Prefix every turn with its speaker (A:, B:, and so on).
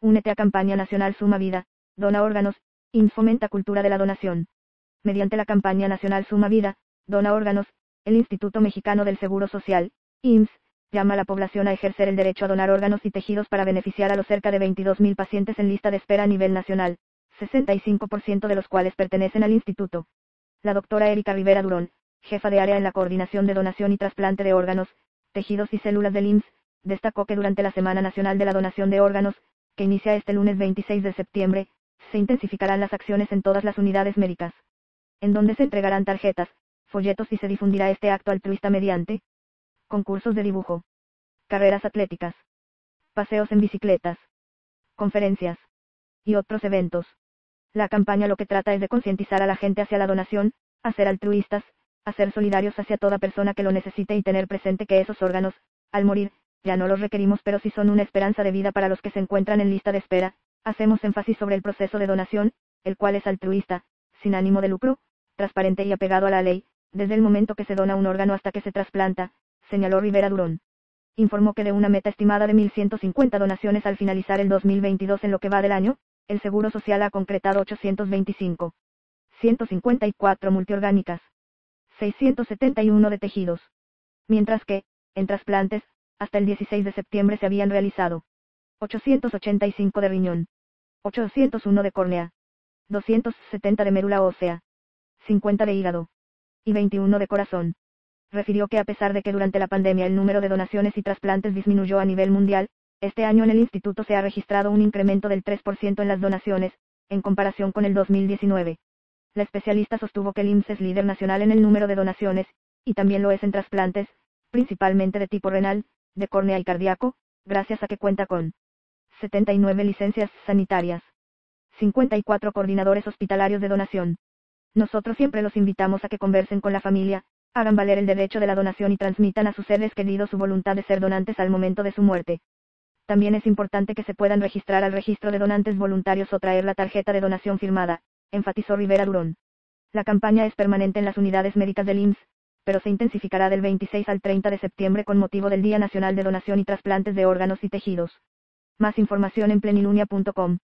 A: Únete a Campaña Nacional Suma Vida, dona órganos, IMSS fomenta cultura de la donación. Mediante la Campaña Nacional Suma Vida, dona órganos, el Instituto Mexicano del Seguro Social, IMSS, llama a la población a ejercer el derecho a donar órganos y tejidos para beneficiar a los cerca de 22.000 pacientes en lista de espera a nivel nacional, 65% de los cuales pertenecen al instituto. La doctora Erika Rivera Durón, jefa de área en la coordinación de donación y trasplante de órganos, tejidos y células del IMSS, destacó que durante la Semana Nacional de la Donación de Órganos, que inicia este lunes 26 de septiembre, se intensificarán las acciones en todas las unidades médicas, en donde se entregarán tarjetas, folletos y se difundirá este acto altruista mediante concursos de dibujo, carreras atléticas, paseos en bicicletas, conferencias y otros eventos. La campaña lo que trata es de concientizar a la gente hacia la donación, a ser altruistas, a ser solidarios hacia toda persona que lo necesite y tener presente que esos órganos, al morir, ya no los requerimos pero sí son una esperanza de vida para los que se encuentran en lista de espera. Hacemos énfasis sobre el proceso de donación, el cual es altruista, sin ánimo de lucro, transparente y apegado a la ley, desde el momento que se dona un órgano hasta que se trasplanta, señaló Rivera Durón. Informó que de una meta estimada de 1.150 donaciones al finalizar el 2022 en lo que va del año, el Seguro Social ha concretado 825. 154 multiorgánicas. 671 de tejidos. Mientras que, en trasplantes, hasta el 16 de septiembre se habían realizado 885 de riñón, 801 de córnea, 270 de médula ósea, 50 de hígado y 21 de corazón. Refirió que a pesar de que durante la pandemia el número de donaciones y trasplantes disminuyó a nivel mundial, este año en el instituto se ha registrado un incremento del 3% en las donaciones, en comparación con el 2019. La especialista sostuvo que el IMSS es líder nacional en el número de donaciones, y también lo es en trasplantes, principalmente de tipo renal, de córnea y cardíaco, gracias a que cuenta con 79 licencias sanitarias, 54 coordinadores hospitalarios de donación. Nosotros siempre los invitamos a que conversen con la familia, hagan valer el derecho de la donación y transmitan a sus seres queridos su voluntad de ser donantes al momento de su muerte. También es importante que se puedan registrar al registro de donantes voluntarios o traer la tarjeta de donación firmada, enfatizó Rivera Durón. La campaña es permanente en las unidades médicas del IMSS, pero se intensificará del 26 al 30 de septiembre con motivo del Día Nacional de Donación y Trasplantes de Órganos y Tejidos. Más información en plenilunia.com.